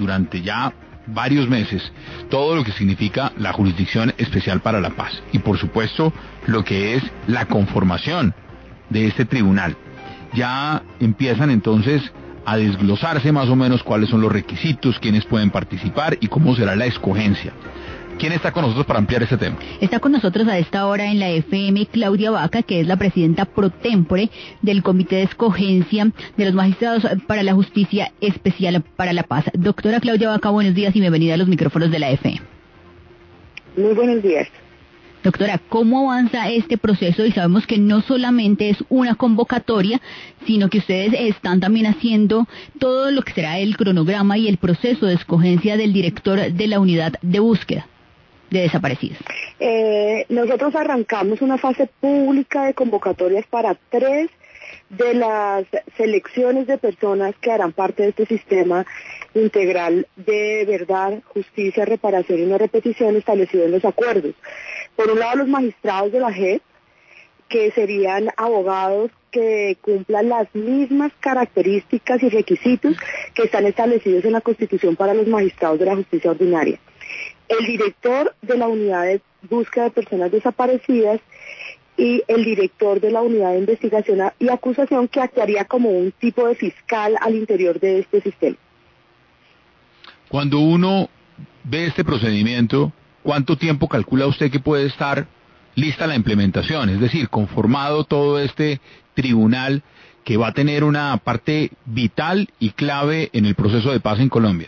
durante ya varios meses todo lo que significa la Jurisdicción Especial para la Paz y por supuesto lo que es la conformación de este tribunal. Ya empiezan entonces a desglosarse más o menos cuáles son los requisitos, quiénes pueden participar y cómo será la escogencia. ¿Quién está con nosotros para ampliar este tema? Está con nosotros a esta hora en la FM Claudia Vaca, que es la presidenta pro tempore del Comité de Escogencia de los Magistrados para la Justicia Especial para la Paz. Doctora Claudia Vaca, buenos días y bienvenida a los micrófonos de la FM. Muy buenos días. Doctora, ¿cómo avanza este proceso? Y sabemos que no solamente es una convocatoria, sino que ustedes están también haciendo todo lo que será el cronograma y el proceso de escogencia del director de la unidad de búsqueda de desaparecidos. Nosotros arrancamos una fase pública de convocatorias para 3 de las selecciones de personas que harán parte de este sistema integral de verdad, justicia, reparación y no repetición establecido en los acuerdos. Por un lado, los magistrados de la JEP, que serían abogados que cumplan las mismas características y requisitos que están establecidos en la Constitución para los magistrados de la justicia ordinaria. El director de la unidad de búsqueda de personas desaparecidas y el director de la unidad de investigación y acusación, que actuaría como un tipo de fiscal al interior de este sistema. Cuando uno ve este procedimiento, ¿cuánto tiempo calcula usted que puede estar lista la implementación? Es decir, conformado todo este tribunal que va a tener una parte vital y clave en el proceso de paz en Colombia.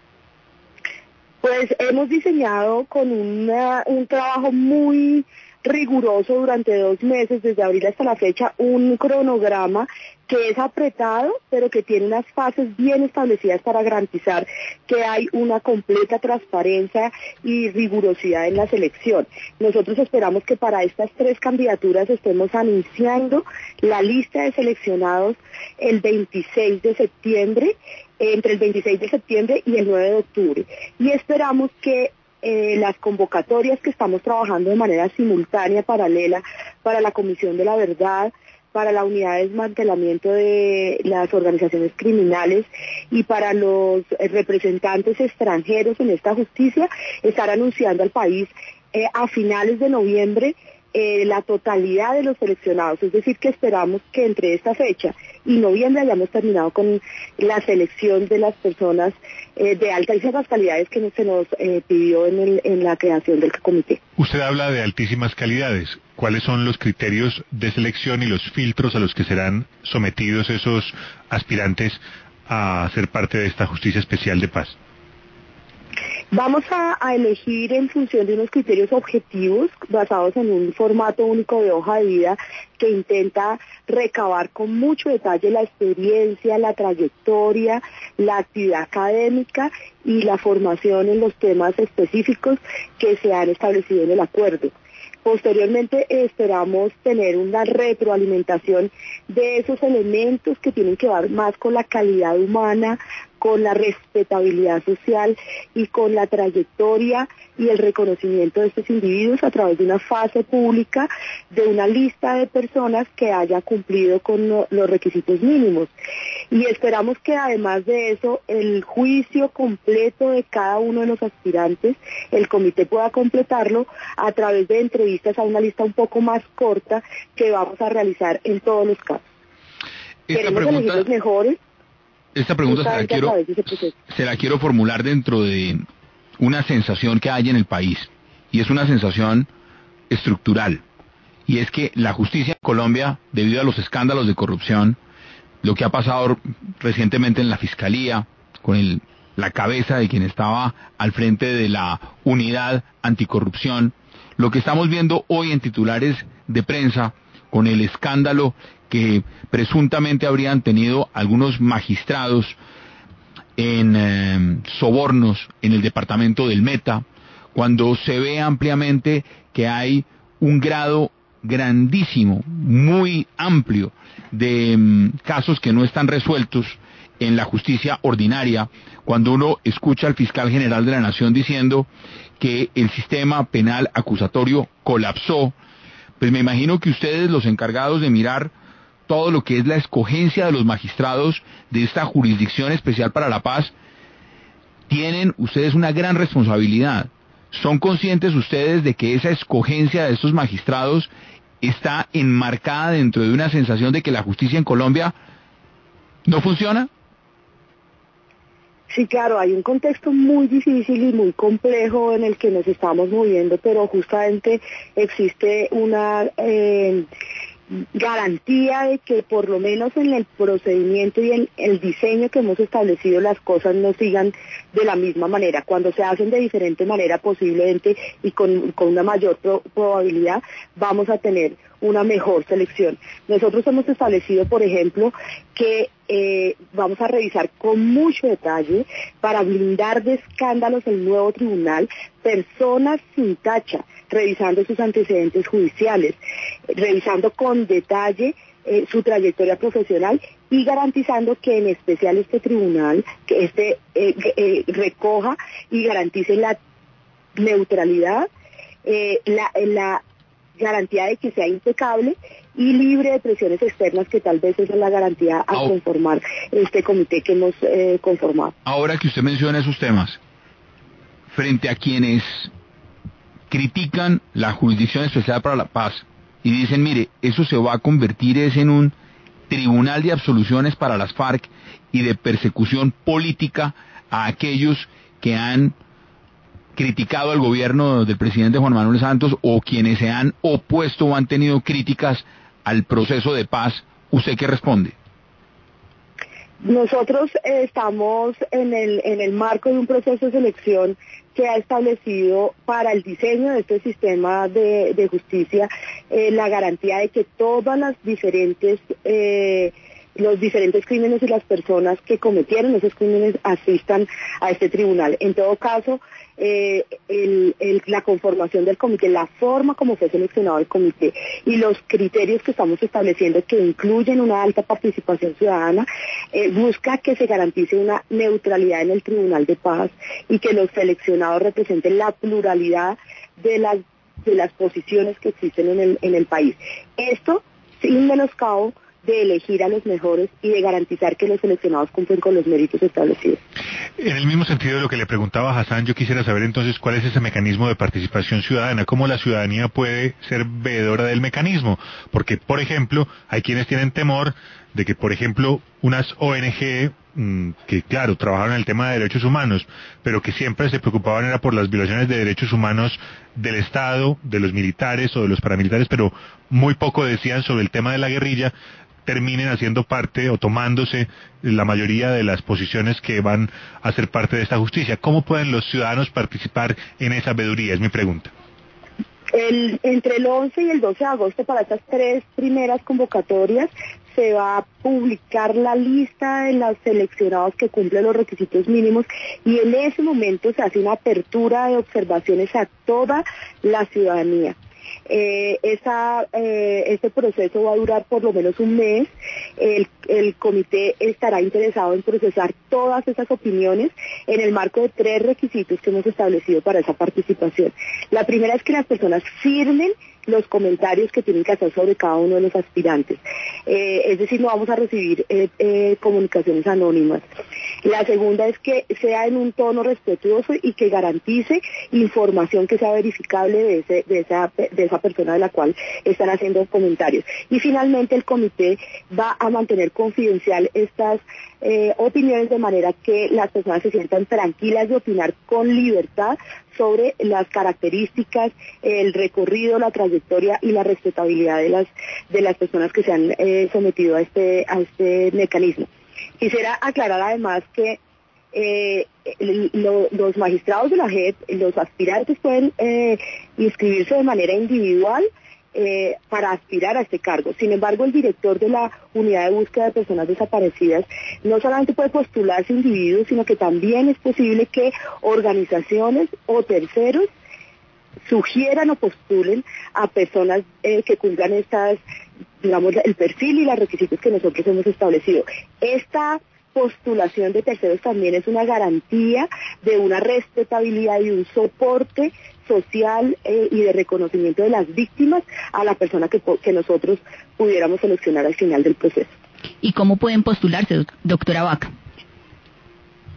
Pues hemos diseñado con un trabajo muy riguroso durante 2 meses, desde abril hasta la fecha, un cronograma que es apretado, pero que tiene unas fases bien establecidas para garantizar que hay una completa transparencia y rigurosidad en la selección. Nosotros esperamos que para estas 3 candidaturas estemos anunciando la lista de seleccionados el 26 de septiembre, entre el 26 de septiembre y el 9 de octubre. Y esperamos que las convocatorias que estamos trabajando de manera simultánea, paralela, para la Comisión de la Verdad, para la unidad de desmantelamiento de las organizaciones criminales y para los representantes extranjeros en esta justicia, estar anunciando al país a finales de noviembre la totalidad de los seleccionados. Es decir, que esperamos que entre esta fecha y noviembre hayamos terminado con la selección de las personas de altísimas calidades que se nos pidió en la creación del comité. Usted habla de altísimas calidades. ¿Cuáles son los criterios de selección y los filtros a los que serán sometidos esos aspirantes a ser parte de esta Justicia Especial de Paz? Vamos a elegir en función de unos criterios objetivos basados en un formato único de hoja de vida que intenta recabar con mucho detalle la experiencia, la trayectoria, la actividad académica y la formación en los temas específicos que se han establecido en el acuerdo. Posteriormente esperamos tener una retroalimentación de esos elementos que tienen que ver más con la calidad humana, con la respetabilidad social y con la trayectoria y el reconocimiento de estos individuos a través de una fase pública de una lista de personas que haya cumplido con los requisitos mínimos. Y esperamos que además de eso, el juicio completo de cada uno de los aspirantes, el comité pueda completarlo a través de entrevistas a una lista un poco más corta que vamos a realizar en todos los casos. Queremos elegir los mejores. Esta pregunta se la quiero formular dentro de una sensación que hay en el país, y es una sensación estructural, y es que la justicia en Colombia, debido a los escándalos de corrupción, lo que ha pasado recientemente en la Fiscalía, con la cabeza de quien estaba al frente de la unidad anticorrupción, lo que estamos viendo hoy en titulares de prensa, con el escándalo que presuntamente habrían tenido algunos magistrados en sobornos en el departamento del Meta, cuando se ve ampliamente que hay un grado grandísimo, muy amplio de casos que no están resueltos en la justicia ordinaria, cuando uno escucha al fiscal general de la Nación diciendo que el sistema penal acusatorio colapsó, pues me imagino que ustedes, los encargados de mirar todo lo que es la escogencia de los magistrados de esta Jurisdicción Especial para la Paz, tienen ustedes una gran responsabilidad. ¿Son conscientes ustedes de que esa escogencia de estos magistrados está enmarcada dentro de una sensación de que la justicia en Colombia no funciona? Sí, claro, hay un contexto muy difícil y muy complejo en el que nos estamos moviendo, pero justamente existe una garantía de que por lo menos en el procedimiento y en el diseño que hemos establecido las cosas no sigan de la misma manera. Cuando se hacen de diferente manera posiblemente y con una mayor probabilidad vamos a tener una mejor selección. Nosotros hemos establecido, por ejemplo, que vamos a revisar con mucho detalle para blindar de escándalos el nuevo tribunal personas sin tacha, revisando sus antecedentes judiciales, revisando con detalle su trayectoria profesional y garantizando que en especial este tribunal que recoja y garantice la neutralidad, la garantía de que sea impecable y libre de presiones externas, que tal vez esa es la garantía a conformar este comité que hemos conformado. Ahora que usted menciona esos temas, frente a quienes critican la Jurisdicción Especial para la Paz y dicen, mire, eso se va a convertir en un tribunal de absoluciones para las FARC y de persecución política a aquellos que han criticado al gobierno del presidente Juan Manuel Santos o quienes se han opuesto o han tenido críticas al proceso de paz, ¿usted qué responde? Nosotros estamos en el marco de un proceso de selección que ha establecido para el diseño de este sistema de justicia la garantía de que todas las los diferentes crímenes y las personas que cometieron esos crímenes asistan a este tribunal. En todo caso, la conformación del comité, la forma como fue seleccionado el comité y los criterios que estamos estableciendo que incluyen una alta participación ciudadana, busca que se garantice una neutralidad en el Tribunal de Paz y que los seleccionados representen la pluralidad de las posiciones que existen en el país. Esto sin menoscabo de elegir a los mejores y de garantizar que los seleccionados cumplen con los méritos establecidos. En el mismo sentido de lo que le preguntaba Hassan, yo quisiera saber entonces cuál es ese mecanismo de participación ciudadana, cómo la ciudadanía puede ser veedora del mecanismo, porque, por ejemplo, hay quienes tienen temor de que, por ejemplo, unas ONG que, claro, trabajaron en el tema de derechos humanos, pero que siempre se preocupaban era por las violaciones de derechos humanos del Estado, de los militares o de los paramilitares, pero muy poco decían sobre el tema de la guerrilla, terminen haciendo parte o tomándose la mayoría de las posiciones que van a ser parte de esta justicia. ¿Cómo pueden los ciudadanos participar en esa veeduría? Es mi pregunta. Entre el 11 y el 12 de agosto, para estas 3 primeras convocatorias, se va a publicar la lista de los seleccionados que cumplen los requisitos mínimos y en ese momento se hace una apertura de observaciones a toda la ciudadanía. Este proceso va a durar por lo menos un mes. El comité estará interesado en procesar todas esas opiniones en el marco de 3 requisitos que hemos establecido para esa participación. La primera es que las personas firmen los comentarios que tienen que hacer sobre cada uno de los aspirantes. Es decir, no vamos a recibir comunicaciones anónimas. La segunda es que sea en un tono respetuoso y que garantice información que sea verificable de esa persona de la cual están haciendo comentarios. Y finalmente el comité va a mantener confidencial estas opiniones de manera que las personas se sientan tranquilas de opinar con libertad sobre las características, el recorrido, la trayectoria y la respetabilidad de las personas que se han sometido a este mecanismo. Quisiera aclarar además que los magistrados de la JEP, los aspirantes pueden inscribirse de manera individual para aspirar a este cargo. Sin embargo, el director de la Unidad de Búsqueda de Personas Desaparecidas no solamente puede postularse individuos, sino que también es posible que organizaciones o terceros sugieran o postulen a personas que cumplan el perfil y los requisitos que nosotros hemos establecido. Esta postulación de terceros también es una garantía de una respetabilidad y un soporte social y de reconocimiento de las víctimas a la persona que nosotros pudiéramos seleccionar al final del proceso. ¿Y cómo pueden postularse, doctora Vaca?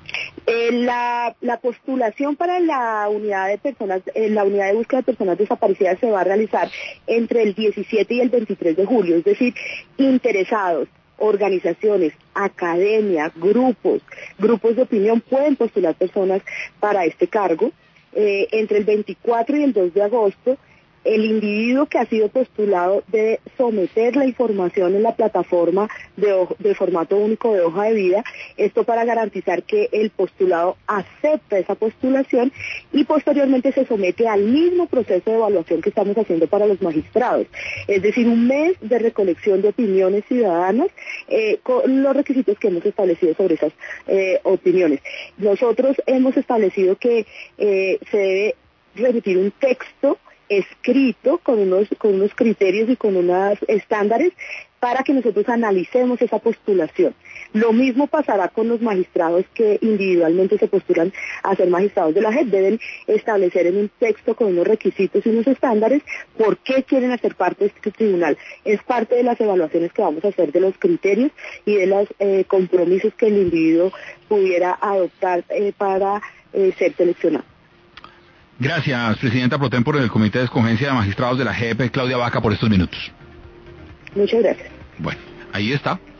La postulación para la unidad de personas, la unidad de búsqueda de personas desaparecidas se va a realizar entre el 17 y el 23 de julio, es decir, interesados, organizaciones, academia, grupos de opinión pueden postular personas para este cargo. Entre el 24 y el 2 de agosto, el individuo que ha sido postulado debe someter la información en la plataforma de formato único de hoja de vida, esto para garantizar que el postulado acepta esa postulación y posteriormente se somete al mismo proceso de evaluación que estamos haciendo para los magistrados, es decir, un mes de recolección de opiniones ciudadanas con los requisitos que hemos establecido sobre esas opiniones. Nosotros hemos establecido que se debe remitir un texto escrito con unos criterios y con unos estándares para que nosotros analicemos esa postulación. Lo mismo pasará con los magistrados que individualmente se postulan a ser magistrados de la JEP. Deben establecer en un texto con unos requisitos y unos estándares por qué quieren hacer parte de este tribunal. Es parte de las evaluaciones que vamos a hacer de los criterios y de los compromisos que el individuo pudiera adoptar para ser seleccionado. Gracias, presidenta pro tempore del Comité de Escogencia de Magistrados de la JEP, Claudia Vaca, por estos minutos. Muchas gracias. Bueno, ahí está.